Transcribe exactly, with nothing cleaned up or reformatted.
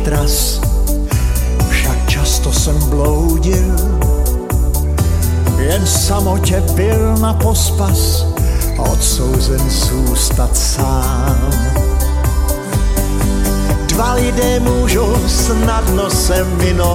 tras, však často jsem bloudil, jen samotě byl na pospas, odsouzen zůstat sám. Dva lidé můžou snadno se minovat,